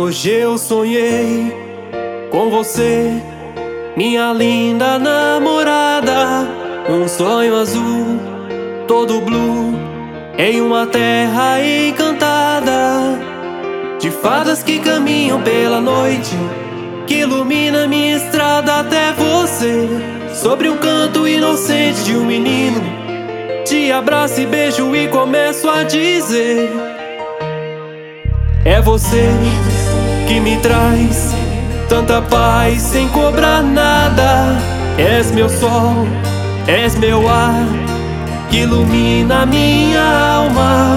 Hoje eu sonhei com você, minha linda namorada. Um sonho azul, todo blue, em uma terra encantada, de fadas que caminham pela noite, que ilumina minha estrada até você. Sobre um canto inocente de um menino, te abraço e beijo e começo a dizer: é você que me traz tanta paz sem cobrar nada. És meu sol, és meu ar, que ilumina minha alma.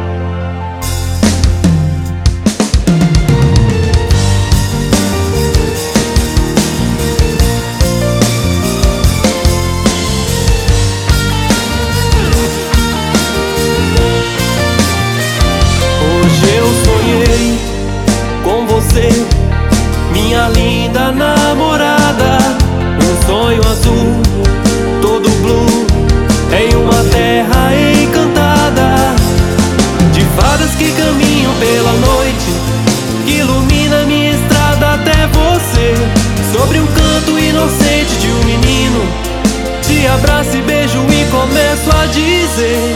Hoje eu sonhei com você, minha linda namorada. Um sonho azul, todo blue, em uma terra encantada, de fadas que caminham pela noite, que ilumina minha estrada até você. Sobre um canto inocente de um menino, te abraço e beijo e começo a dizer: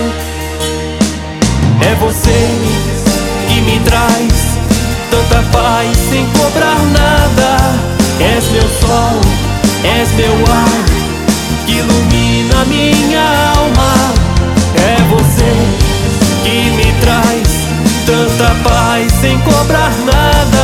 é você que me traz tanta paz sem cobrar nada. És meu sol, és meu ar, que ilumina minha alma. É você que me traz tanta paz sem cobrar nada.